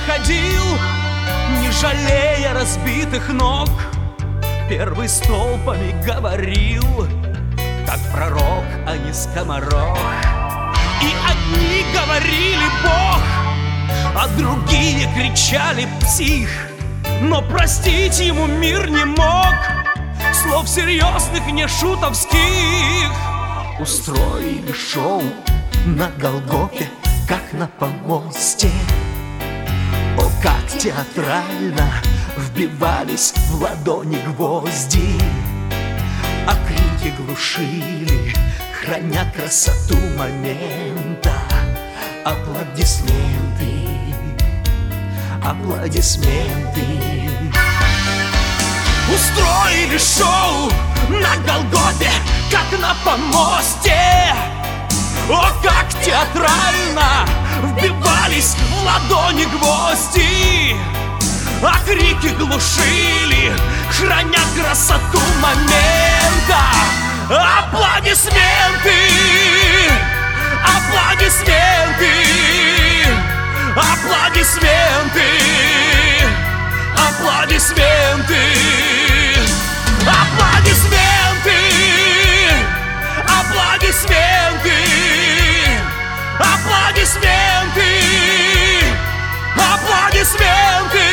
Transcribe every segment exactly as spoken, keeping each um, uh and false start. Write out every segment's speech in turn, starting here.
ходил, не жалея разбитых ног. Первый столбами говорил, как пророк, а не скоморох. И одни говорили Бог, а другие кричали псих. Но простить ему мир не мог, слов серьезных, не шутовских. Устроили шоу на Голгофе, как на помосте. О, как театрально вбивались в ладони гвозди, а крики глушили, храня красоту момента. Аплодисменты, аплодисменты. Устроили шоу на Голгофе, как на помосте. О, как театрально вбивались в ладони гвозди, а крики глушили, храня красоту момента. Аплодисменты, аплодисменты, аплодисменты, аплодисменты, аплодисменты, аплодисменты, аплодисменты, аплодисменты.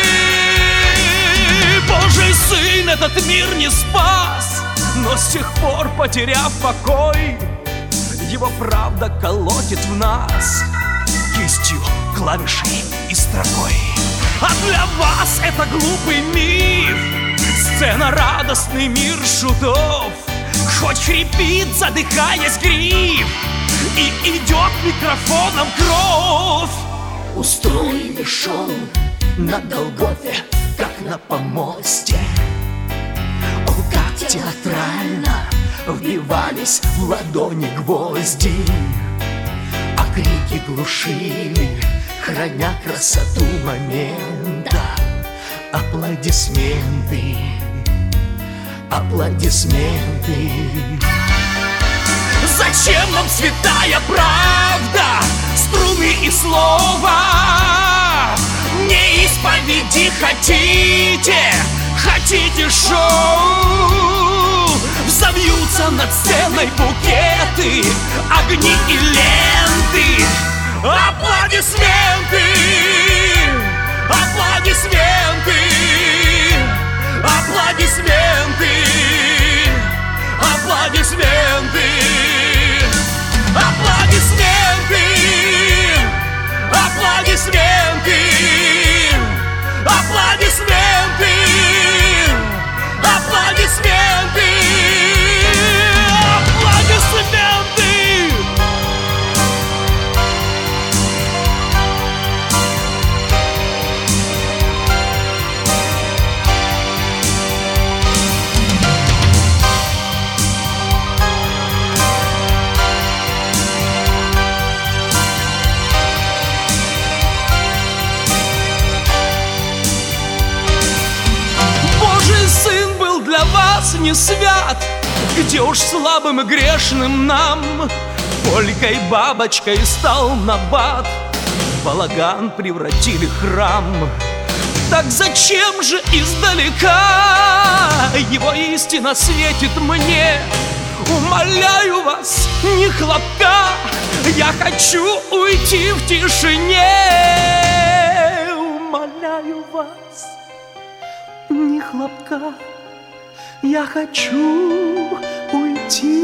Божий Сын этот мир не спас, но с тех пор, потеряв покой, его правда колотит в нас кистью, клавишей и строкой. А для вас это глупый миф, сцена радостный мир шутов. Хоть хрипит, задыхаясь, гриф, и идет микрофоном кровь. Устроили шоу на Голгофе, как на помосте. О, как театрально вбивались в ладони гвозди, а крики глушили, храня красоту момента. Аплодисменты, аплодисменты. Зачем нам святая правда, струны и слова? Не исповеди хотите, хотите шоу? Взовьются над сценой букеты, огни и ленты. Аплодисменты, аплодисменты, аплодисменты, аплодисменты, аплодисменты, аплодисменты, аплодисменты, аплодисменты, аплодисменты. Не свят, где уж слабым и грешным нам полькой бабочкой стал набат, в балаган превратили храм. Так зачем же издалека его истина светит мне? Умоляю вас, не хлопка, я хочу уйти в тишине. Умоляю вас, не хлопка, я хочу уйти